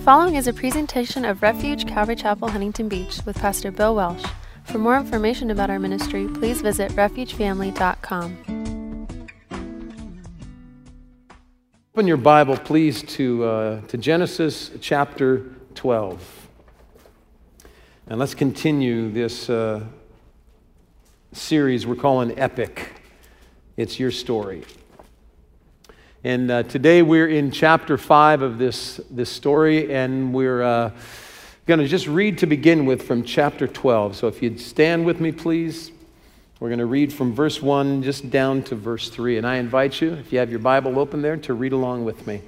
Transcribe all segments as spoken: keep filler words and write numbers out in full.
following is a presentation of Refuge Calvary Chapel, Huntington Beach with Pastor Bill Welsh. For more information about our ministry, please visit refuge family dot com. Open your Bible, please, to, uh, to Genesis chapter twelve. And let's continue this uh, series we're calling Epic. It's your story. And uh, today we're in chapter five of this, this story, and we're uh, going to just read to begin with from chapter twelve. So if you'd stand with me, please. We're going to read from verse one just down to verse three. And I invite you, if you have your Bible open there, to read along with me.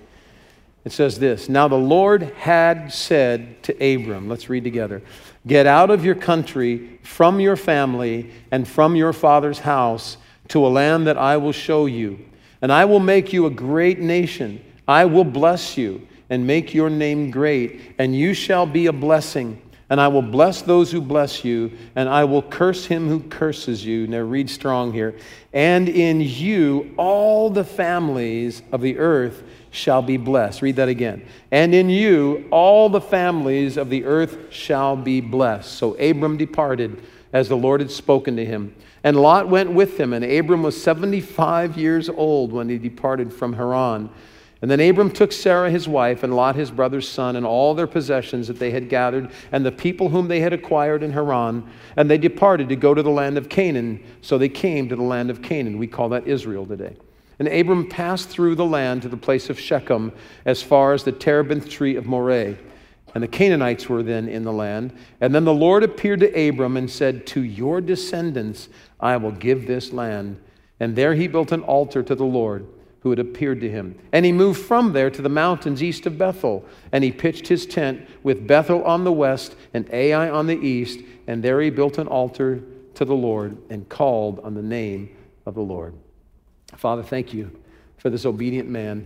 It says this: Now the Lord had said to Abram, let's read together, "Get out of your country, from your family, and from your father's house, to a land that I will show you. And I will make you a great nation. I will bless you and make your name great, and you shall be a blessing. And I will bless those who bless you, and I will curse him who curses you." Now read strong here. "And in you all the families of the earth shall be blessed." Read that again. "And in you all the families of the earth shall be blessed." So Abram departed as the Lord had spoken to him. And Lot went with him, and Abram was seventy-five years old when he departed from Haran. And then Abram took Sarah his wife, and Lot his brother's son, and all their possessions that they had gathered, and the people whom they had acquired in Haran, and they departed to go to the land of Canaan. So they came to the land of Canaan. We call that Israel today. And Abram passed through the land to the place of Shechem, as far as the terebinth tree of Moreh. And the Canaanites were then in the land. And then the Lord appeared to Abram and said, "To your descendants I will give this land." And there he built an altar to the Lord who had appeared to him. And he moved from there to the mountains east of Bethel. And he pitched his tent with Bethel on the west and Ai on the east. And there he built an altar to the Lord and called on the name of the Lord. Father, thank you for this obedient man.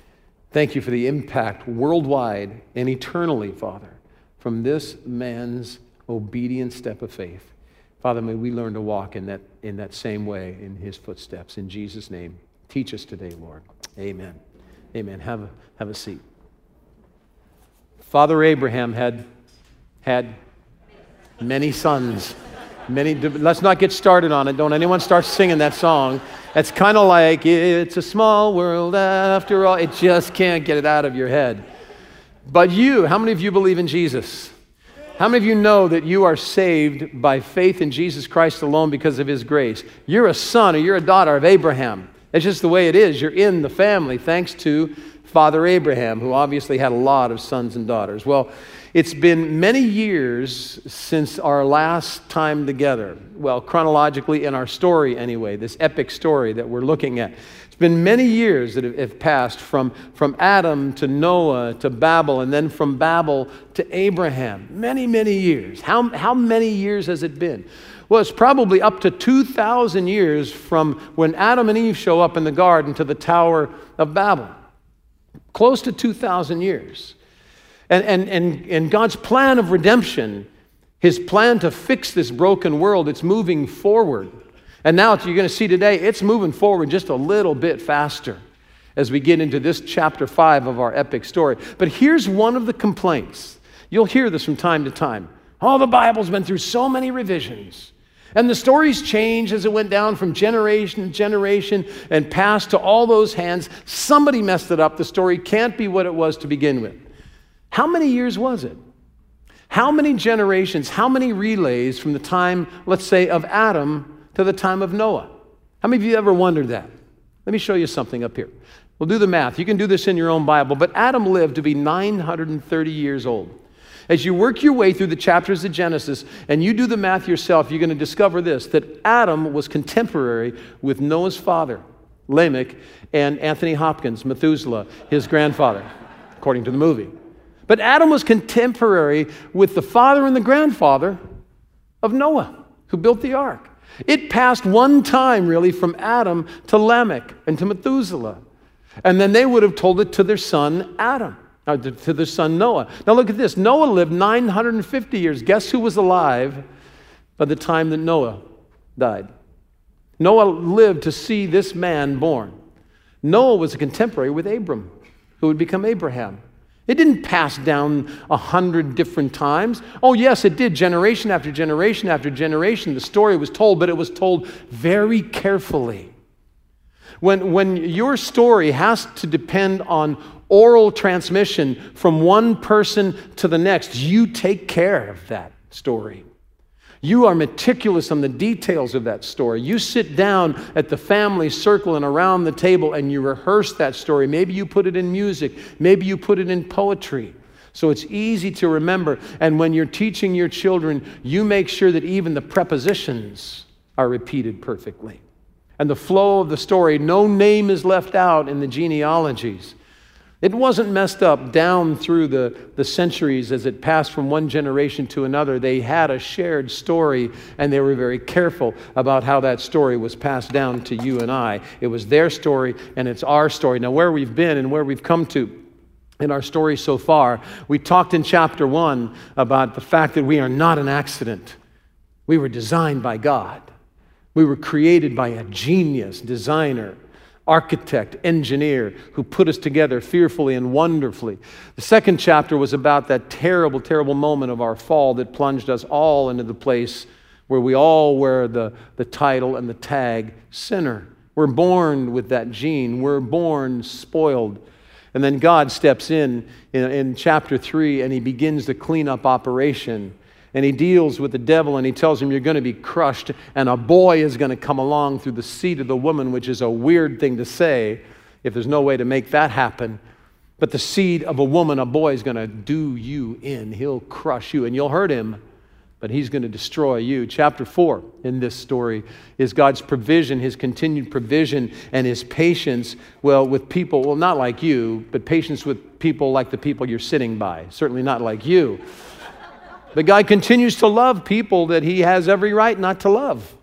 Thank you for the impact worldwide and eternally, Father, from this man's obedient step of faith. Father, may we learn to walk in that, in that same way, in his footsteps. In Jesus' name, teach us today, Lord. Amen. Amen. Have a, have a seat. Father Abraham had, had many sons. Many. Let's not get started on it. Don't anyone start singing that song. It's kind of like, it's a small world after all. It just can't get it out of your head. But you, how many of you believe in Jesus? How many of you know that you are saved by faith in Jesus Christ alone because of his grace? You're a son or you're a daughter of Abraham. It's just the way it is. You're in the family thanks to Father Abraham, who obviously had a lot of sons and daughters. Well, it's been many years since our last time together. Well, chronologically in our story anyway, this epic story that we're looking at. It's been many years that have passed from, from Adam to Noah to Babel, and then from Babel to Abraham. Many, many years. How, how many years has it been? Well, it's probably up to two thousand years from when Adam and Eve show up in the garden to the Tower of Babel. Close to two thousand years. And, and, and, and God's plan of redemption, his plan to fix this broken world, it's moving forward. And now you're going to see today, it's moving forward just a little bit faster as we get into this chapter five of our epic story. But here's one of the complaints. You'll hear this from time to time. Oh, the Bible's been through so many revisions. And the stories changed as it went down from generation to generation and passed to all those hands. Somebody messed it up. The story can't be what it was to begin with. How many years was it? How many generations, how many relays from the time, let's say, of Adam to the time of Noah? How many of you ever wondered that? Let me show you something up here. We'll do the math. You can do this in your own Bible, but Adam lived to be nine hundred thirty years old. As you work your way through the chapters of Genesis and you do the math yourself, you're going to discover this, that Adam was contemporary with Noah's father, Lamech, and Anthony Hopkins, Methuselah, his grandfather, according to the movie. But Adam was contemporary with the father and the grandfather of Noah, who built the ark. It passed one time, really, from Adam to Lamech and to Methuselah. And then they would have told it to their son, Adam, or to their son, Noah. Now look at this. Noah lived nine hundred fifty years. Guess who was alive by the time that Noah died? Noah lived to see this man born. Noah was a contemporary with Abram, who would become Abraham. It didn't pass down a hundred different times. Oh, yes, it did. Generation after generation after generation, the story was told, but it was told very carefully. When, when your story has to depend on oral transmission from one person to the next, you take care of that story. You are meticulous on the details of that story. You sit down at the family circle and around the table and you rehearse that story. Maybe you put it in music. Maybe you put it in poetry. So it's easy to remember. And when you're teaching your children, you make sure that even the prepositions are repeated perfectly. And the flow of the story, no name is left out in the genealogies. It wasn't messed up down through the, the centuries as it passed from one generation to another. They had a shared story, and they were very careful about how that story was passed down to you and I. It was their story, and it's our story. Now, where we've been and where we've come to in our story so far, we talked in chapter one about the fact that we are not an accident. We were designed by God. We were created by a genius designer, architect, engineer, who put us together fearfully and wonderfully. The second chapter was about that terrible, terrible moment of our fall that plunged us all into the place where we all wear the, the title and the tag sinner. We're born with that gene. We're born spoiled. And then God steps in, in in chapter three, and he begins the cleanup operation. And he deals with the devil, and he tells him, you're going to be crushed, and a boy is going to come along through the seed of the woman, which is a weird thing to say if there's no way to make that happen. But the seed of a woman, a boy, is going to do you in. He'll crush you, and you'll hurt him, but he's going to destroy you. Chapter four in this story is God's provision, his continued provision, and his patience, well, with people, well, not like you, but patience with people like the people you're sitting by. Certainly not like you. But God continues to love people that he has every right not to love.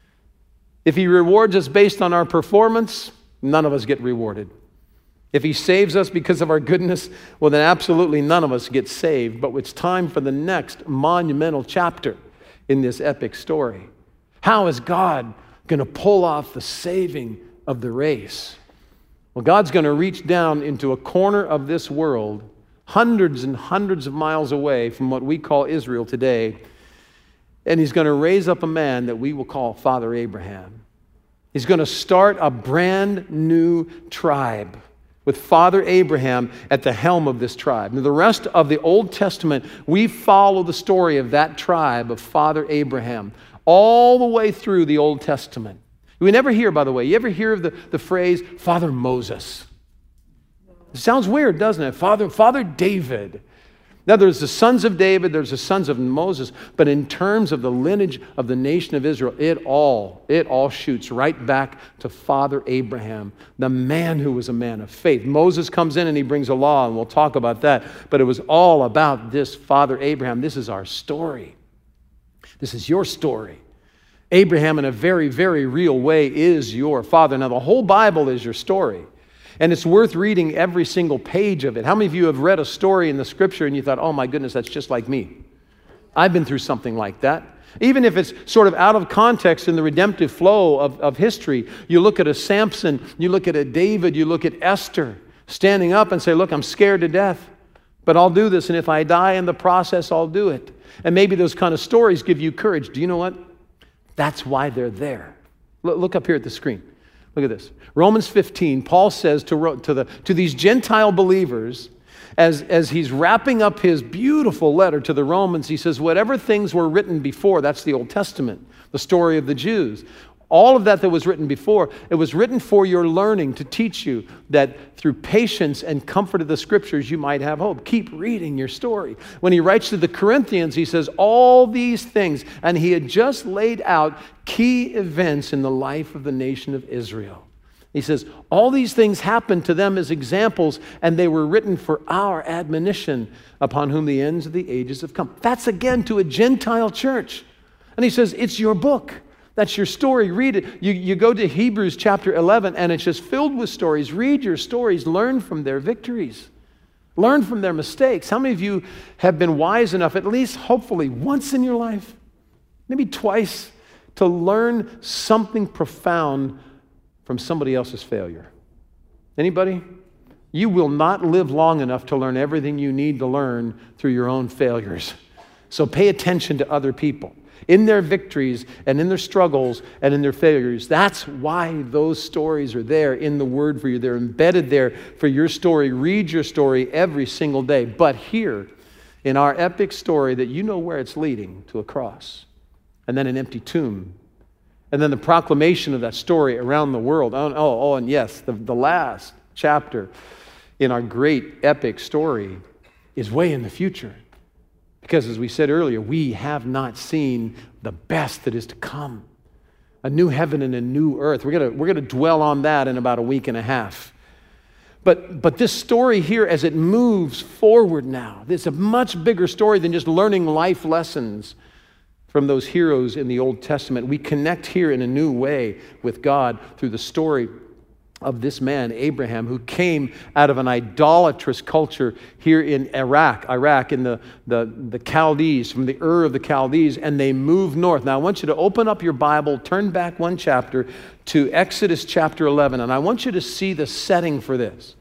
If he rewards us based on our performance, none of us get rewarded. If he saves us because of our goodness, well, then absolutely none of us get saved. But it's time for the next monumental chapter in this epic story. How is God going to pull off the saving of the race? Well, God's going to reach down into a corner of this world hundreds and hundreds of miles away from what we call Israel today. And he's going to raise up a man that we will call Father Abraham. He's going to start a brand new tribe with Father Abraham at the helm of this tribe. Now, the rest of the Old Testament, we follow the story of that tribe of Father Abraham all the way through the Old Testament. We never hear, by the way, you ever hear of the, the phrase Father Moses? It sounds weird, doesn't it? Father, Father David. Now, there's the sons of David, there's the sons of Moses, but in terms of the lineage of the nation of Israel, it all, it all shoots right back to Father Abraham, the man who was a man of faith. Moses comes in and he brings a law, and we'll talk about that, but it was all about this Father Abraham. This is our story. This is your story. Abraham, in a very, very real way, is your father. Now, the whole Bible is your story. And it's worth reading every single page of it. How many of you have read a story in the scripture and you thought, oh my goodness, that's just like me? I've been through something like that. Even if it's sort of out of context in the redemptive flow of, of history, you look at a Samson, you look at a David, you look at Esther, standing up and say, look, I'm scared to death, but I'll do this. And if I die in the process, I'll do it. And maybe those kind of stories give you courage. Do you know what? That's why they're there. Look up here at the screen. Look at this. Romans fifteen, Paul says to, to, the, to these Gentile believers, as, as he's wrapping up his beautiful letter to the Romans, he says, whatever things were written before, that's the Old Testament, the story of the Jews, all of that that was written before, it was written for your learning, to teach you that through patience and comfort of the scriptures, you might have hope. Keep reading your story. When he writes to the Corinthians, he says all these things, and he had just laid out key events in the life of the nation of Israel. He says, all these things happened to them as examples, and they were written for our admonition, upon whom the ends of the ages have come. That's again to a Gentile church. And he says, it's your book. That's your story. Read it. You, you go to Hebrews chapter eleven, and it's just filled with stories. Read your stories. Learn from their victories. Learn from their mistakes. How many of you have been wise enough, at least hopefully once in your life, maybe twice, to learn something profound from somebody else's failure? Anybody? You will not live long enough to learn everything you need to learn through your own failures. So pay attention to other people in their victories and in their struggles and in their failures. That's why those stories are there in the Word for you. They're embedded there for your story. Read your story every single day. But here, in our epic story, that you know where it's leading, to a cross, and then an empty tomb, and then the proclamation of that story around the world. Oh, oh, oh and yes, the, the last chapter in our great epic story is way in the future. Because as we said earlier, we have not seen the best that is to come. A new heaven and a new earth. We're going we're gonna dwell on that in about a week and a half. But, but this story here, as it moves forward now, it's a much bigger story than just learning life lessons from those heroes in the Old Testament. We connect here in a new way with God through the story of this man, Abraham, who came out of an idolatrous culture here in Iraq, Iraq, in the, the, the Chaldees, from the Ur of the Chaldees, and they moved north. Now, I want you to open up your Bible, turn back one chapter to Exodus chapter eleven, and I want you to see the setting for this.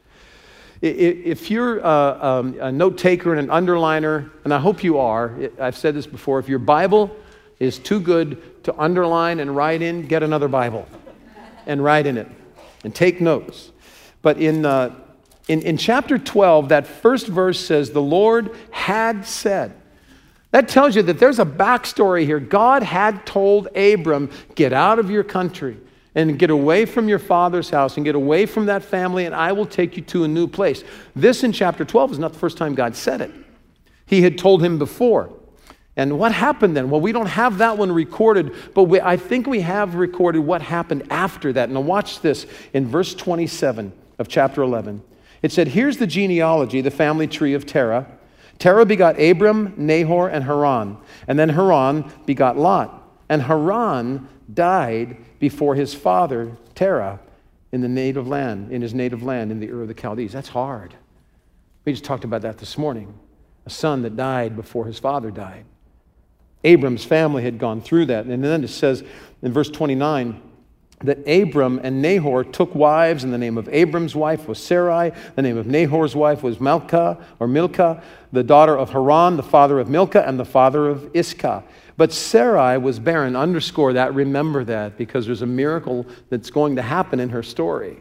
If you're a, um, a note taker and an underliner, and I hope you are, I've said this before, if your Bible is too good to underline and write in, get another Bible and write in it and take notes. But in, uh, in, in chapter twelve, that first verse says, the Lord had said. That tells you that there's a backstory here. God had told Abram, get out of your country and get away from your father's house and get away from that family, and I will take you to a new place. This in chapter twelve is not the first time God said it. He had told him before. And what happened then? Well, we don't have that one recorded, but we, I think we have recorded what happened after that. Now watch this in verse twenty-seven of chapter eleven. It said, here's the genealogy, the family tree of Terah. Terah begot Abram, Nahor, and Haran. And then Haran begot Lot. And Haran died before his father, Terah, in the native land, in his native land, in the Ur of the Chaldees. That's hard. We just talked about that this morning. A son that died before his father died. Abram's family had gone through that. And then it says in verse twenty-nine that Abram and Nahor took wives, and the name of Abram's wife was Sarai. The name of Nahor's wife was Milcah, or Milcah, the daughter of Haran, the father of Milcah, and the father of Iscah. But Sarai was barren. Underscore that, remember that, because there's a miracle that's going to happen in her story.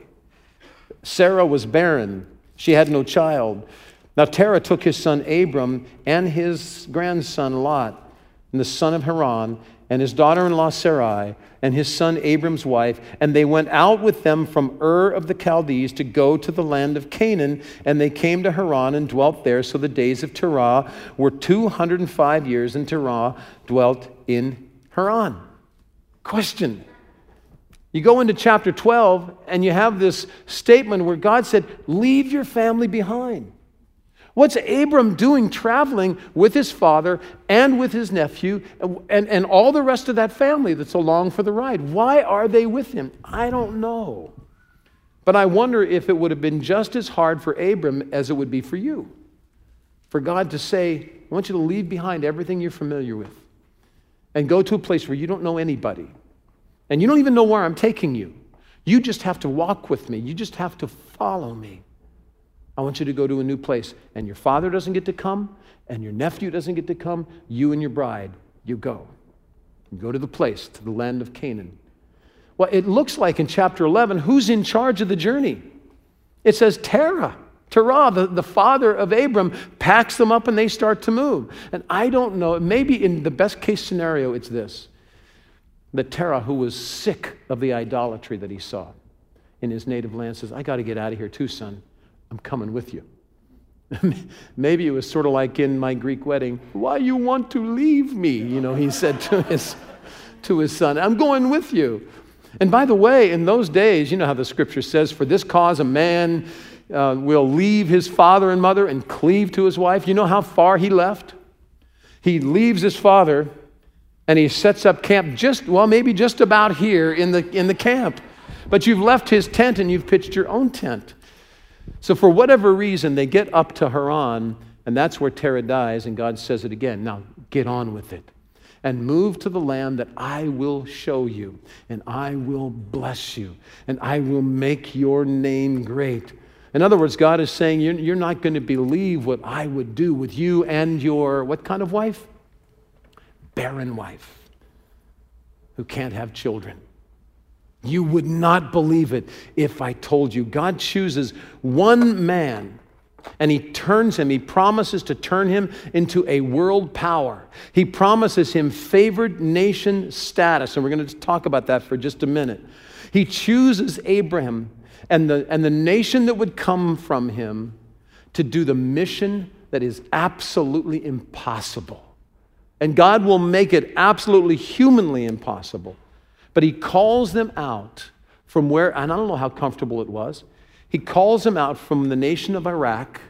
Sarah was barren. She had no child. Now Terah took his son Abram and his grandson Lot, and the son of Haran, and his daughter-in-law Sarai, and his son Abram's wife, and they went out with them from Ur of the Chaldees to go to the land of Canaan, and they came to Haran and dwelt there. So the days of Terah were two hundred five years, and Terah dwelt in Haran. Question. You go into chapter twelve, and you have this statement where God said, leave your family behind. What's Abram doing traveling with his father and with his nephew and, and all the rest of that family that's along for the ride? Why are they with him? I don't know. But I wonder if it would have been just as hard for Abram as it would be for you. For God to say, I want you to leave behind everything you're familiar with and go to a place where you don't know anybody. And you don't even know where I'm taking you. You just have to walk with me. You just have to follow me. I want you to go to a new place. And your father doesn't get to come, and your nephew doesn't get to come. You and your bride, you go. You go to the place, to the land of Canaan. Well, it looks like in chapter eleven, who's in charge of the journey? It says Terah. Terah, the, the father of Abram, packs them up and they start to move. And I don't know, maybe in the best case scenario, it's this. That Terah, who was sick of the idolatry that he saw in his native land, says, I got to get out of here too, son. I'm coming with you. Maybe it was sort of like in my Greek wedding, why you want to leave me? You know, he said to his, to his son, I'm going with you. And by the way, in those days, you know how the scripture says, for this cause a man uh, will leave his father and mother and cleave to his wife. You know how far he left? He leaves his father and he sets up camp just, well, maybe just about here in the, in the camp. But you've left his tent and you've pitched your own tent. So for whatever reason, they get up to Haran, and that's where Terah dies, and God says it again. Now, get on with it, and move to the land that I will show you, and I will bless you, and I will make your name great. In other words, God is saying, you're, you're not going to believe what I would do with you and your, what kind of wife? Barren wife who can't have children. You would not believe it if I told you. God chooses one man and he turns him, he promises to turn him into a world power. He promises him favored nation status, and we're going to talk about that for just a minute. He chooses Abraham and the, and the nation that would come from him to do the mission that is absolutely impossible. And God will make it absolutely humanly impossible. But he calls them out from where, and I don't know how comfortable it was, he calls them out from the nation of Iraq,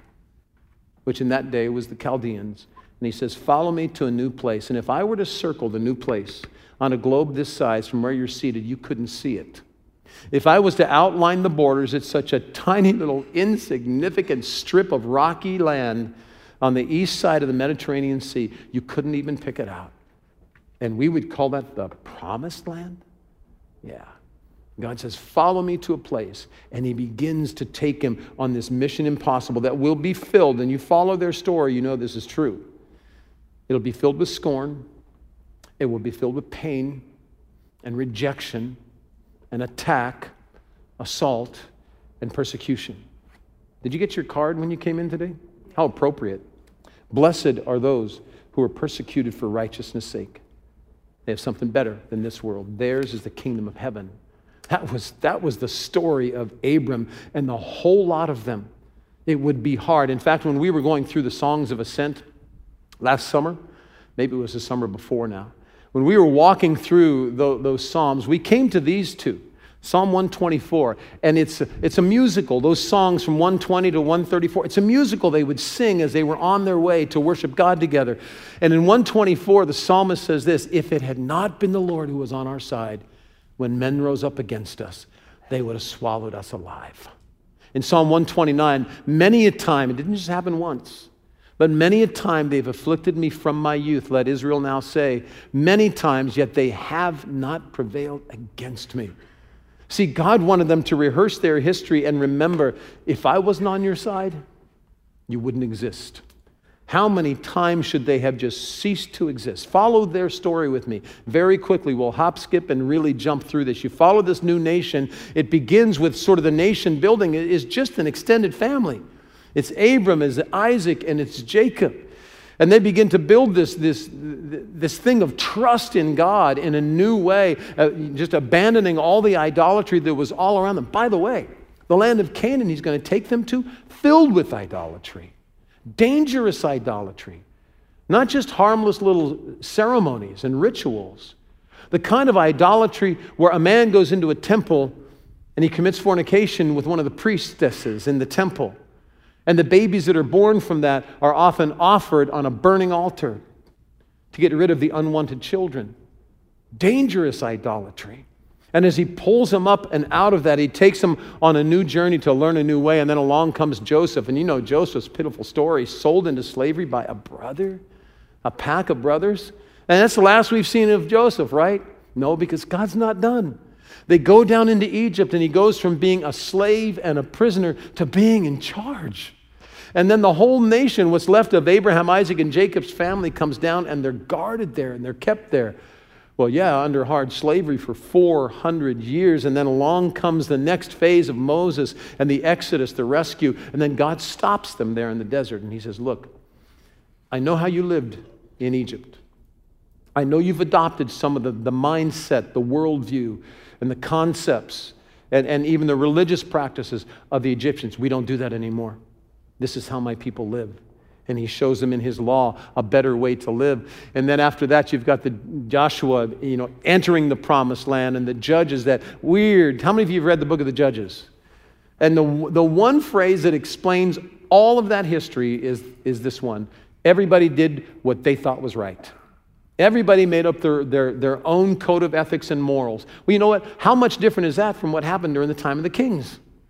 which in that day was the Chaldeans, and he says, follow me to a new place. And if I were to circle the new place on a globe this size from where you're seated, you couldn't see it. If I was to outline the borders, it's such a tiny little insignificant strip of rocky land on the east side of the Mediterranean Sea, you couldn't even pick it out. And we would call that the promised land? Yeah. God says, follow me to a place, and he begins to take him on this mission impossible that will be filled, and you follow their story, you know this is true. It'll be filled with scorn, it will be filled with pain and rejection and attack, assault, and persecution. Did you get your card when you came in today? How appropriate. Blessed are those who are persecuted for righteousness' sake. They have something better than this world. Theirs is the kingdom of heaven. That was, that was the story of Abram and the whole lot of them. It would be hard. In fact, when we were going through the Songs of Ascent last summer, maybe it was the summer before now, when we were walking through those, those Psalms, we came to these two. Psalm one twenty-four, and it's a, it's a musical. Those songs from one twenty to one thirty-four, it's a musical they would sing as they were on their way to worship God together. And in one twenty-four, the psalmist says this, if it had not been the Lord who was on our side, when men rose up against us, they would have swallowed us alive. In Psalm one twenty-nine, many a time, it didn't just happen once, but many a time they've afflicted me from my youth, let Israel now say, many times, yet they have not prevailed against me. See, God wanted them to rehearse their history and remember, if I wasn't on your side, you wouldn't exist. How many times should they have just ceased to exist? Follow their story with me. Very quickly, we'll hop, skip, and really jump through this. You follow this new nation. It begins with sort of the nation building. It is just an extended family. It's Abram, it's Isaac, and it's Jacob. And they begin to build this, this, this thing of trust in God in a new way, uh, just abandoning all the idolatry that was all around them. By the way, the land of Canaan he's going to take them to, filled with idolatry, dangerous idolatry, not just harmless little ceremonies and rituals. The kind of idolatry where a man goes into a temple and he commits fornication with one of the priestesses in the temple. And the babies that are born from that are often offered on a burning altar to get rid of the unwanted children. Dangerous idolatry. And as he pulls them up and out of that, he takes them on a new journey to learn a new way. And then along comes Joseph. And you know Joseph's pitiful story, sold into slavery by a brother, a pack of brothers. And that's the last we've seen of Joseph, right? No, because God's not done. They go down into Egypt, and he goes from being a slave and a prisoner to being in charge. And then the whole nation, what's left of Abraham, Isaac, and Jacob's family comes down, and they're guarded there, and they're kept there. Well, yeah, under hard slavery for four hundred years, and then along comes the next phase of Moses and the Exodus, the rescue, and then God stops them there in the desert, and he says, look, I know how you lived in Egypt. I know you've adopted some of the, the mindset, the worldview, and the concepts, and, and even the religious practices of the Egyptians. We don't do that anymore. This is how my people live. And he shows them in his law a better way to live. And then after that, you've got the Joshua, you know, entering the promised land, and the judges that weird. How many of you have read the book of the Judges? And the, the one phrase that explains all of that history is, is this one. Everybody did what they thought was right. Everybody made up their, their, their own code of ethics and morals. Well, you know what? How much different is that from what happened during the time of the kings?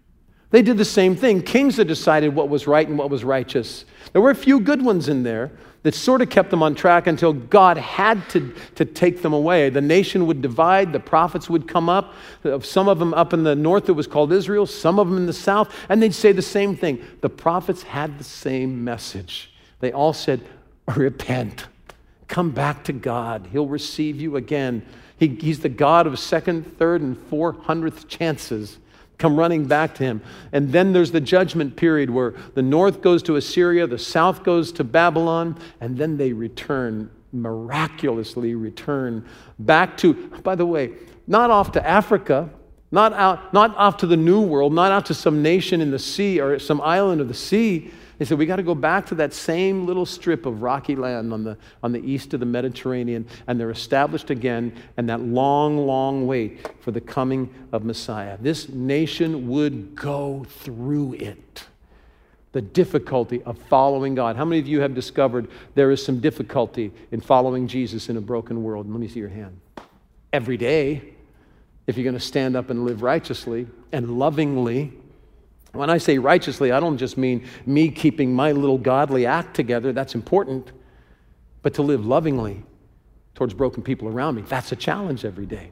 They did the same thing. Kings had decided what was right and what was righteous. There were a few good ones in there that sort of kept them on track until God had to, to take them away. The nation would divide. The prophets would come up. Some of them up in the north, it was called Israel. Some of them in the south. And they'd say the same thing. The prophets had the same message. They all said, repent. Come back to God. He'll receive you again. He, he's the God of second, third, and four hundredth chances. Come running back to him. And then there's the judgment period where the north goes to Assyria, the south goes to Babylon, and then they return, miraculously return back to, by the way, not off to Africa, not out, not off to the New World, not out to some nation in the sea or some island of the sea. They said, we got to go back to that same little strip of rocky land on the, on the east of the Mediterranean, and they're established again, and that long, long wait for the coming of Messiah. This nation would go through it. The difficulty of following God. How many of you have discovered there is some difficulty in following Jesus in a broken world? Let me see your hand. Every day, if you're going to stand up and live righteously and lovingly. When I say righteously, I don't just mean me keeping my little godly act together. That's important. But to live lovingly towards broken people around me, that's a challenge every day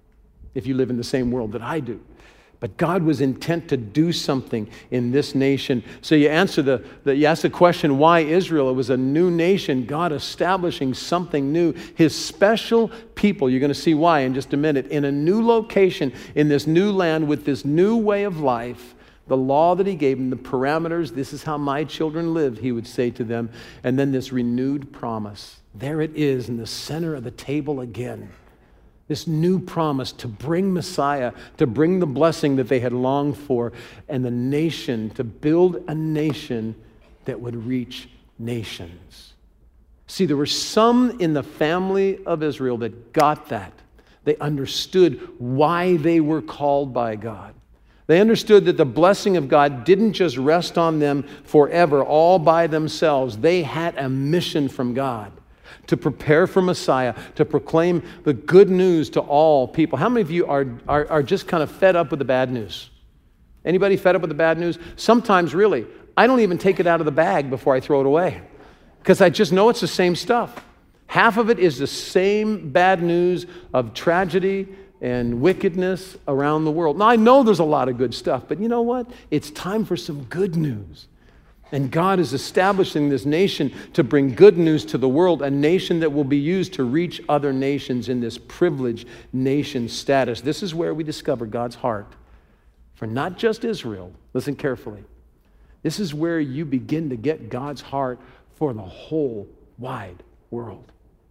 if you live in the same world that I do. But God was intent to do something in this nation. So you answer the, the you ask the question, why Israel? It was a new nation, God establishing something new. His special people, you're going to see why in just a minute, in a new location, in this new land with this new way of life. The law that he gave them, the parameters, this is how my children live, he would say to them. And then this renewed promise. There it is in the center of the table again. This new promise to bring Messiah, to bring the blessing that they had longed for, and the nation, to build a nation that would reach nations. See, there were some in the family of Israel that got that. They understood why they were called by God. They understood that the blessing of God didn't just rest on them forever, all by themselves. They had a mission from God to prepare for Messiah, to proclaim the good news to all people. How many of you are, are, are just kind of fed up with the bad news? Anybody fed up with the bad news? Sometimes, really, I don't even take it out of the bag before I throw it away because I just know it's the same stuff. Half of it is the same bad news of tragedy and wickedness around the world. Now, I know there's a lot of good stuff, but you know what? It's time for some good news. And God is establishing this nation to bring good news to the world, a nation that will be used to reach other nations in this privileged nation status. This is where we discover God's heart for not just Israel. Listen carefully. This is where you begin to get God's heart for the whole wide world.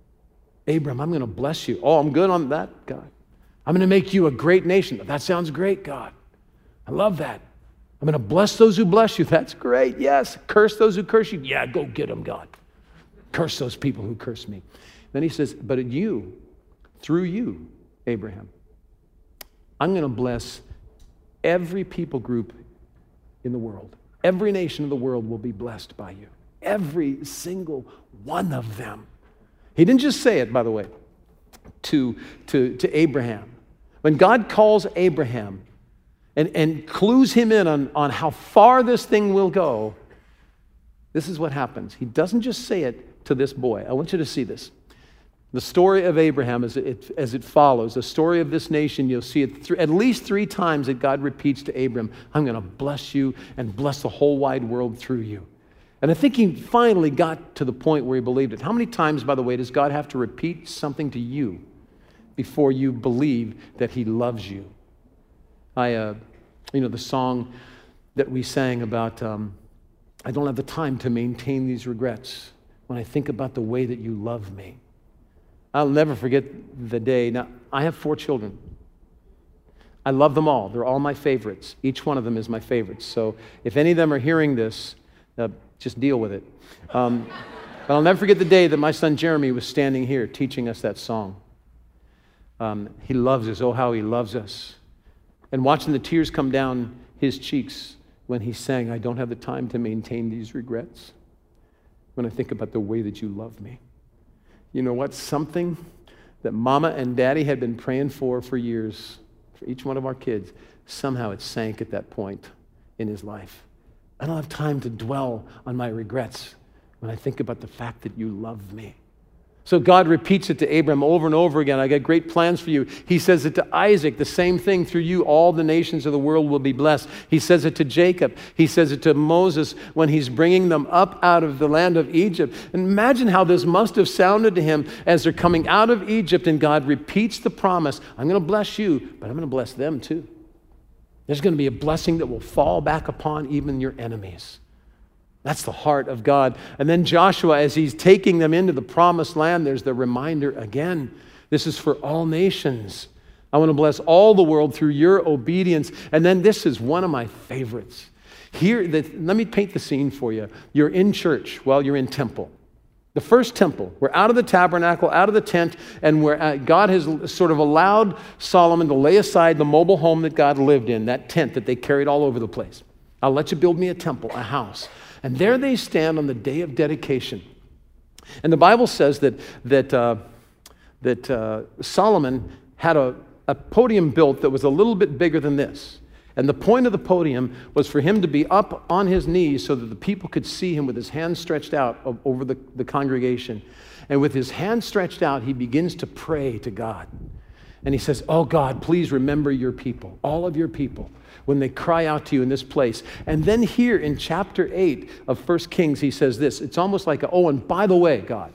Abram, I'm going to bless you. Oh, I'm good on that, God. I'm going to make you a great nation. That sounds great, God. I love that. I'm going to bless those who bless you. That's great, yes. Curse those who curse you. Yeah, go get them, God. Curse those people who curse me. Then he says, but you, through you, Abraham, I'm going to bless every people group in the world. Every nation of the world will be blessed by you. Every single one of them. He didn't just say it, by the way, to, to, to Abraham. When God calls Abraham and, and clues him in on, on how far this thing will go, this is what happens. He doesn't just say it to this boy. I want you to see this. The story of Abraham as it, as it follows, the story of this nation, you'll see it th- at least three times that God repeats to Abram, I'm going to bless you and bless the whole wide world through you. And I think he finally got to the point where he believed it. How many times, by the way, does God have to repeat something to you before you believe that he loves you? I, uh, you know, the song that we sang about, um, I don't have the time to maintain these regrets when I think about the way that you love me. I'll never forget the day. Now, I have four children. I love them all. They're all my favorites. Each one of them is my favorite. So if any of them are hearing this, uh, just deal with it. Um, but I'll never forget the day that my son Jeremy was standing here teaching us that song. Um, he loves us. Oh, how he loves us. And watching the tears come down his cheeks when he sang, I don't have the time to maintain these regrets when I think about the way that you love me. You know what? Something that Mama and Daddy had been praying for for years, for each one of our kids, somehow it sank at that point. in his life. I don't have time to dwell on my regrets when I think about the fact that you love me. So God repeats it to Abraham over and over again. I got great plans for you. He says it to Isaac, the same thing. Through you, all the nations of the world will be blessed. He says it to Jacob. He says it to Moses when he's bringing them up out of the land of Egypt. And imagine how this must have sounded to him as they're coming out of Egypt, and God repeats the promise. I'm going to bless you, but I'm going to bless them too. There's going to be a blessing that will fall back upon even your enemies. That's the heart of God. And then Joshua, as he's taking them into the promised land, there's the reminder again. This is for all nations. I want to bless all the world through your obedience. And then this is one of my favorites. Here, the, let me paint the scene for you. You're in church. Well, you're in temple. The first temple. We're out of the tabernacle, out of the tent, and where uh, God has sort of allowed Solomon to lay aside the mobile home that God lived in, that tent that they carried all over the place. I'll let you build me a temple, a house. And there they stand on the day of dedication. And the Bible says that, that, uh, that uh, Solomon had a, a podium built that was a little bit bigger than this. And the point of the podium was for him to be up on his knees so that the people could see him with his hands stretched out over the, the congregation. And with his hands stretched out, he begins to pray to God. And he says, oh God, please remember your people, all of your people, when they cry out to you in this place. And then here in chapter eight of First Kings, he says this. It's almost like, a, oh, and by the way, God,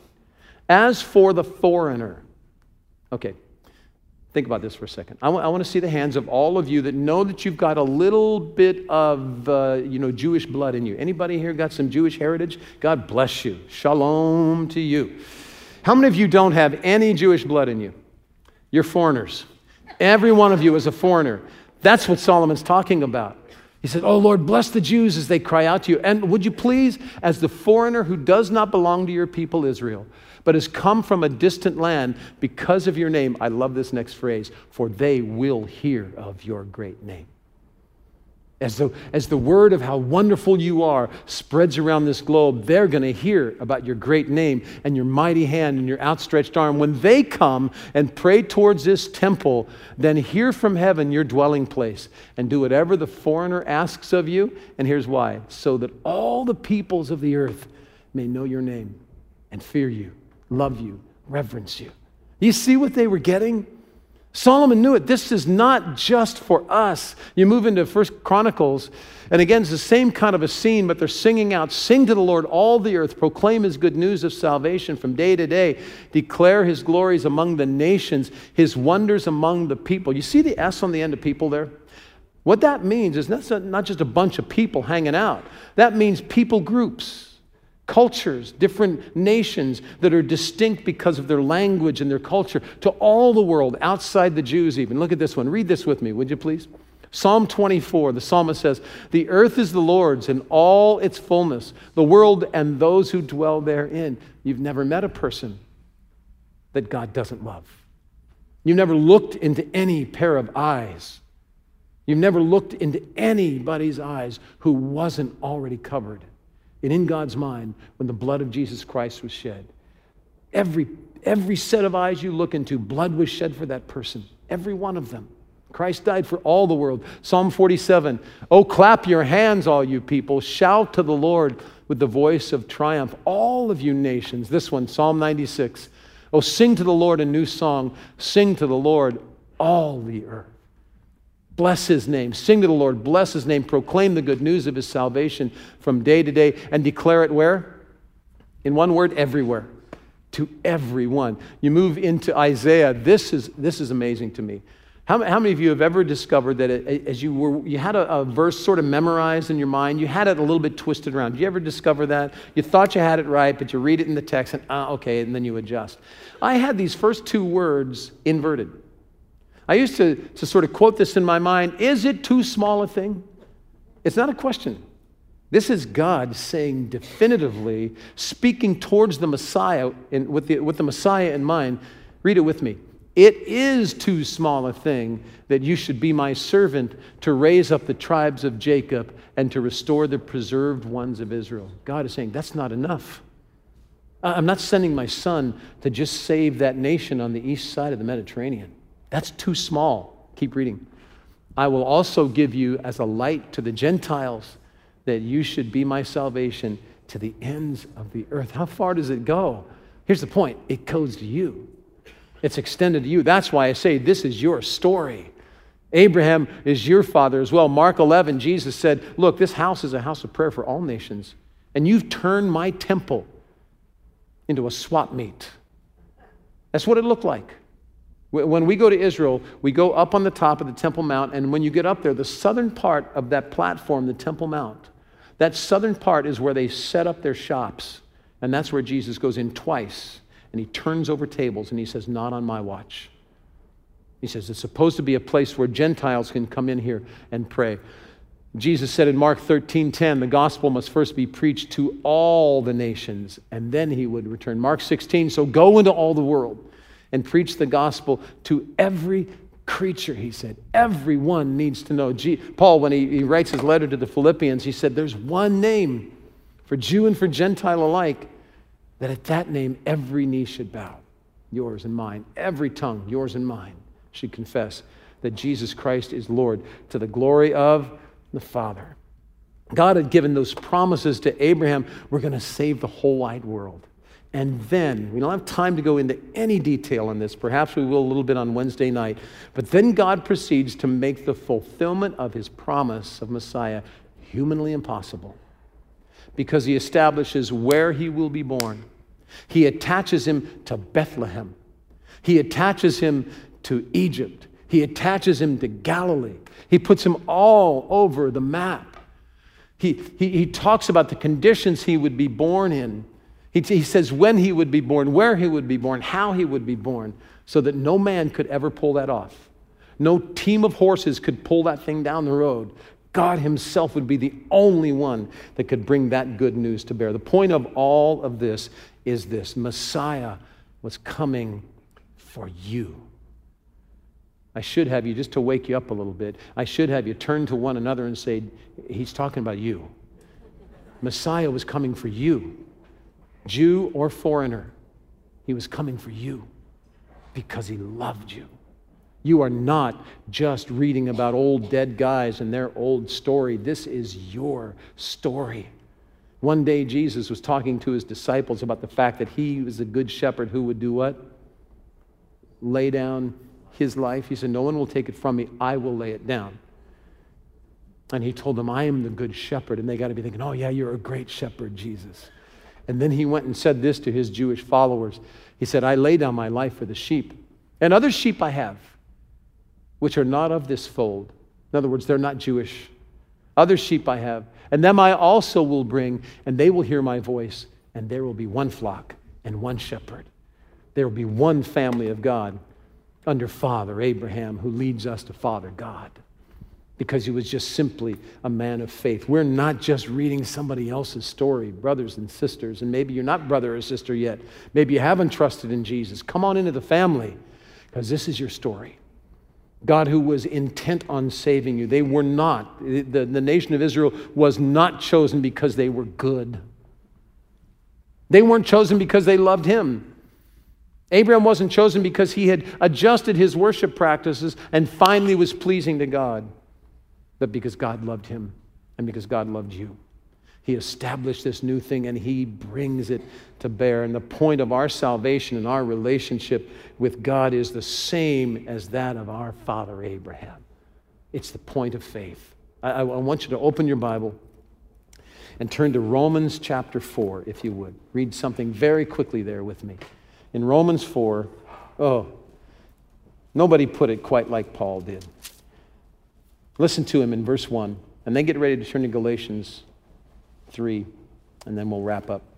as for the foreigner. Okay, think about this for a second. I, w- I want to see the hands of all of you that know that you've got a little bit of, uh, you know, Jewish blood in you. Anybody here got some Jewish heritage? God bless you. Shalom to you. How many of you don't have any Jewish blood in you? You're foreigners. Every one of you is a foreigner. That's what Solomon's talking about. He said, oh Lord, bless the Jews as they cry out to you. And would you please, as the foreigner who does not belong to your people Israel, but has come from a distant land because of your name, I love this next phrase, for they will hear of your great name. As the, as the word of how wonderful you are spreads around this globe, they're going to hear about your great name and your mighty hand and your outstretched arm. When they come and pray towards this temple, then hear from heaven your dwelling place and do whatever the foreigner asks of you. And here's why. So that all the peoples of the earth may know your name and fear you, love you, reverence you. You see what they were getting? Solomon knew it. This is not just for us. You move into First Chronicles, and again, it's the same kind of a scene, but they're singing out, sing to the Lord, all the earth, proclaim his good news of salvation from day to day, declare his glories among the nations, his wonders among the people. You see the S on the end of people there? What that means is that's not just a bunch of people hanging out. That means people groups. Cultures, different nations that are distinct because of their language and their culture to all the world, outside the Jews even. Look at this one. Read this with me, would you please? Psalm twenty-four, the psalmist says, the earth is the Lord's and all its fullness, the world and those who dwell therein. You've never met a person that God doesn't love. You've never looked into any pair of eyes. You've never looked into anybody's eyes who wasn't already covered. And in God's mind, when the blood of Jesus Christ was shed, every, every set of eyes you look into, blood was shed for that person. Every one of them. Christ died for all the world. Psalm forty-seven, oh, clap your hands, all you people. Shout to the Lord with the voice of triumph, all of you nations. This one, Psalm ninety-six, oh, sing to the Lord a new song. Sing to the Lord, all the earth. Bless his name. Sing to the Lord. Bless his name. Proclaim the good news of his salvation from day to day and declare it where? In one word, everywhere. To everyone. You move into Isaiah. This is, this is amazing to me. How, how many of you have ever discovered that it, as you were, you had a, a verse sort of memorized in your mind, you had it a little bit twisted around? Did you ever discover that? You thought you had it right, but you read it in the text and, ah, okay, and then you adjust. I had these first two words inverted. I used to, to sort of quote this in my mind, is it too small a thing? It's not a question. This is God saying definitively, speaking towards the Messiah, in, with, the, with the Messiah in mind. Read it with me. It is too small a thing that you should be my servant to raise up the tribes of Jacob and to restore the preserved ones of Israel. God is saying, that's not enough. I'm not sending my son to just save that nation on the east side of the Mediterranean. That's too small. Keep reading. I will also give you as a light to the Gentiles, that you should be my salvation to the ends of the earth. How far does it go? Here's the point. It goes to you. It's extended to you. That's why I say this is your story. Abraham is your father as well. Mark eleven, Jesus said, look, this house is a house of prayer for all nations, and you've turned my temple into a swap meet. That's what it looked like. When we go to Israel, we go up on the top of the Temple Mount, and when you get up there, the southern part of that platform, the Temple Mount, that southern part is where they set up their shops, and that's where Jesus goes in twice, and he turns over tables, and he says, not on my watch. He says, it's supposed to be a place where Gentiles can come in here and pray. Jesus said in Mark thirteen ten, the gospel must first be preached to all the nations, and then he would return. Mark sixteen, so go into all the world and preach the gospel to every creature, he said. Everyone needs to know. Paul, when he, he writes his letter to the Philippians, he said, there's one name for Jew and for Gentile alike, that at that name every knee should bow, yours and mine. Every tongue, yours and mine, should confess that Jesus Christ is Lord, to the glory of the Father. God had given those promises to Abraham. We're going to save the whole wide world. And then, we don't have time to go into any detail on this. Perhaps we will a little bit on Wednesday night. But then God proceeds to make the fulfillment of his promise of Messiah humanly impossible, because he establishes where he will be born. He attaches him to Bethlehem. He attaches him to Egypt. He attaches him to Galilee. He puts him all over the map. He, he, he talks about the conditions he would be born in. He, he says when he would be born, where he would be born, how he would be born, so that no man could ever pull that off. No team of horses could pull that thing down the road. God himself would be the only one that could bring that good news to bear. The point of all of this is this: Messiah was coming for you. I should have you, just to wake you up a little bit, I should have you turn to one another and say, he's talking about you. Messiah was coming for you. Jew or foreigner, he was coming for you because he loved you. You are not just reading about old dead guys and their old story. This is your story. One day Jesus was talking to his disciples about the fact that he was a good shepherd who would do what? Lay down his life. He said, no one will take it from me. I will lay it down. And he told them, I am the good shepherd. And they got to be thinking, oh yeah, you're a great shepherd, Jesus. And then he went and said this to his Jewish followers. He said, I lay down my life for the sheep. And other sheep I have, which are not of this fold. In other words, they're not Jewish. Other sheep I have, and them I also will bring, and they will hear my voice, and there will be one flock and one shepherd. There will be one family of God under Father Abraham, who leads us to Father God, because he was just simply a man of faith. We're not just reading somebody else's story, brothers and sisters, and maybe you're not brother or sister yet. Maybe you haven't trusted in Jesus. Come on into the family, because this is your story. God, who was intent on saving you. They were not. The, the nation of Israel was not chosen because they were good. They weren't chosen because they loved him. Abraham wasn't chosen because he had adjusted his worship practices and finally was pleasing to God, but because God loved him and because God loved you. He established this new thing and he brings it to bear. And the point of our salvation and our relationship with God is the same as that of our father Abraham. It's the point of faith. I, I want you to open your Bible and turn to Romans chapter four, if you would. Read something very quickly there with me. In Romans four, oh, nobody put it quite like Paul did. Listen to him in verse one, and then get ready to turn to Galatians three, and then we'll wrap up.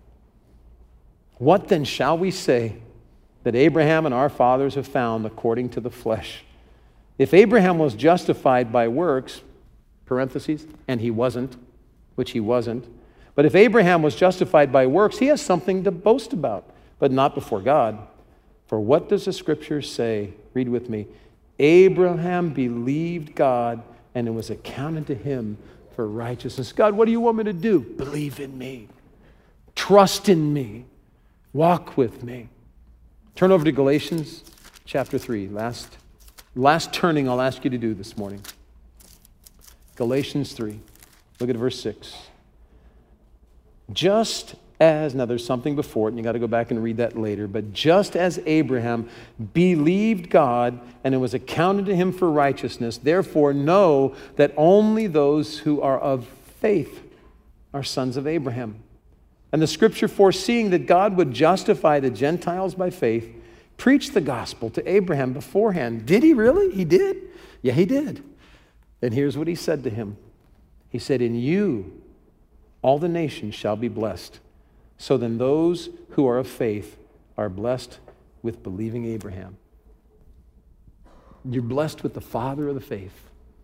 What then shall we say that Abraham and our fathers have found according to the flesh? If Abraham was justified by works, parentheses, and he wasn't, which he wasn't, but if Abraham was justified by works, he has something to boast about, but not before God. For what does the scripture say? Read with me. Abraham believed God, and it was accounted to him for righteousness. God, what do you want me to do? Believe in me. Trust in me. Walk with me. Turn over to Galatians chapter three. Last, last turning I'll ask you to do this morning. Galatians three. Look at verse six. Just as, now there's something before it, and you got to go back and read that later, but just as Abraham believed God and it was accounted to him for righteousness, therefore know that only those who are of faith are sons of Abraham. And the scripture, foreseeing that God would justify the Gentiles by faith, preached the gospel to Abraham beforehand. Did he really? He did? Yeah, he did. And here's what he said to him. He said, in you all the nations shall be blessed. So then those who are of faith are blessed with believing Abraham. You're blessed with the father of the faith,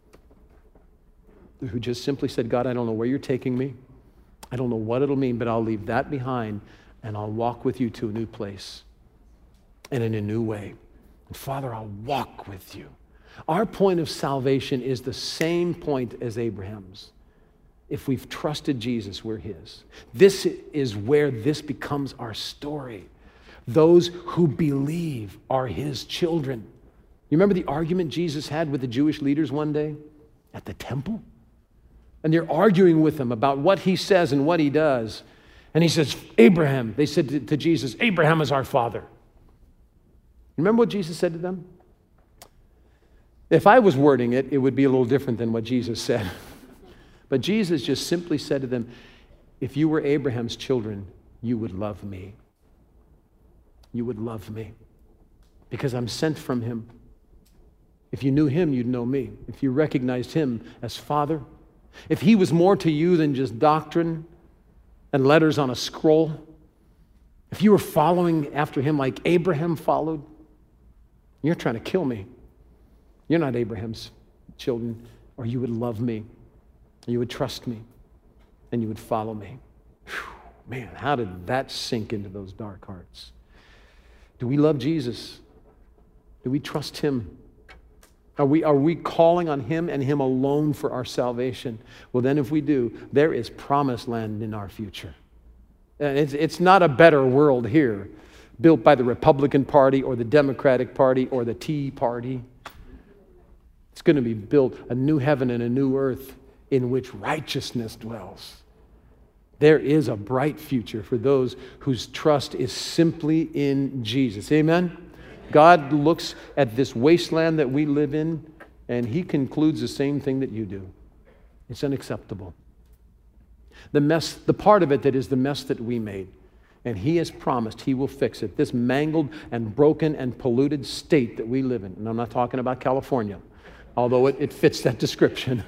who just simply said, God, I don't know where you're taking me. I don't know what it'll mean, but I'll leave that behind and I'll walk with you to a new place and in a new way. And Father, I'll walk with you. Our point of salvation is the same point as Abraham's. If we've trusted Jesus, we're his. This is where this becomes our story. Those who believe are his children. You remember the argument Jesus had with the Jewish leaders one day at the temple? And they're arguing with him about what he says and what he does. And he says, Abraham, they said to, to Jesus, Abraham is our father. Remember what Jesus said to them? If I was wording it, it would be a little different than what Jesus said. But Jesus just simply said to them, if you were Abraham's children, you would love me. You would love me because I'm sent from him. If you knew him, you'd know me. If you recognized him as Father, if he was more to you than just doctrine and letters on a scroll, if you were following after him like Abraham followed, you're trying to kill me. You're not Abraham's children, or you would love me, you would trust me, and you would follow me. Whew, man, how did that sink into those dark hearts? Do we love Jesus? Do we trust him? Are we, are we calling on him and him alone for our salvation? Well, then if we do, there is promised land in our future. It's, it's not a better world here, built by the Republican Party or the Democratic Party or the Tea Party. It's going to be built a new heaven and a new earth in which righteousness dwells. There is a bright future for those whose trust is simply in Jesus. Amen? God looks at this wasteland that we live in, and he concludes the same thing that you do. It's unacceptable. The mess, the part of it that is the mess that we made, and he has promised he will fix it. This mangled and broken and polluted state that we live in, and I'm not talking about California, although it, it fits that description.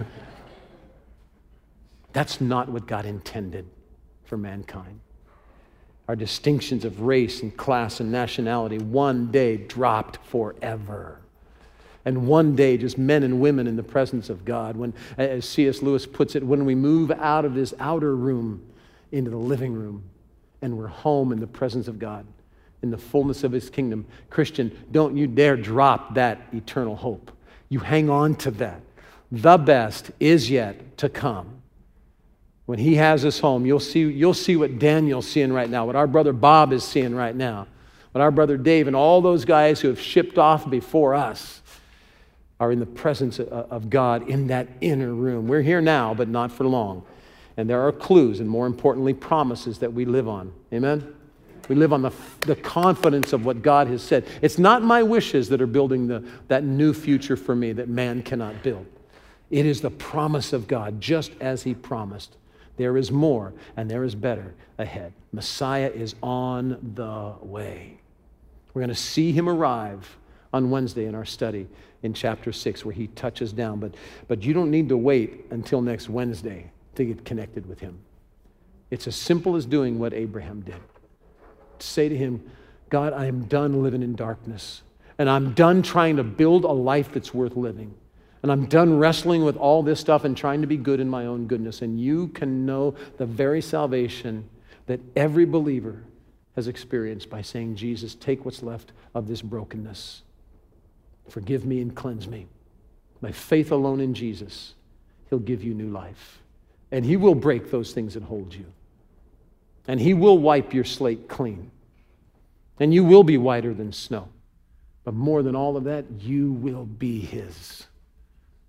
That's not what God intended for mankind. Our distinctions of race and class and nationality one day dropped forever. And one day, just men and women in the presence of God. When, as C S Lewis puts it, when we move out of this outer room into the living room and we're home in the presence of God, in the fullness of his kingdom. Christian, don't you dare drop that eternal hope. You hang on to that. The best is yet to come. When he has us home, you'll see, you'll see what Daniel's seeing right now, what our brother Bob is seeing right now, what our brother Dave and all those guys who have shipped off before us are in the presence of God in that inner room. We're here now, but not for long. And there are clues and, more importantly, promises that we live on. Amen? We live on the, the confidence of what God has said. It's not my wishes that are building the, that new future for me that man cannot build. It is the promise of God, just as he promised. There is more and there is better ahead. Messiah is on the way. We're going to see him arrive on Wednesday in our study in chapter six where he touches down. But, but you don't need to wait until next Wednesday to get connected with him. It's as simple as doing what Abraham did. Say to him, God, I am done living in darkness. And I'm done trying to build a life that's worth living. And I'm done wrestling with all this stuff and trying to be good in my own goodness. And you can know the very salvation that every believer has experienced by saying, Jesus, take what's left of this brokenness. Forgive me and cleanse me. By faith alone in Jesus, he'll give you new life. And he will break those things that hold you. And he will wipe your slate clean. And you will be whiter than snow. But more than all of that, you will be his.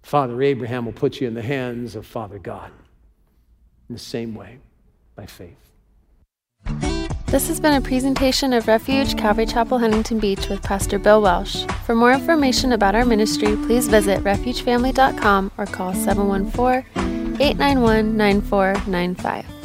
Father Abraham will put you in the hands of Father God in the same way, by faith. This has been a presentation of Refuge Calvary Chapel, Huntington Beach with Pastor Bill Welsh. For more information about our ministry, please visit refuge family dot com or call seven one four, eight nine one, nine four nine five.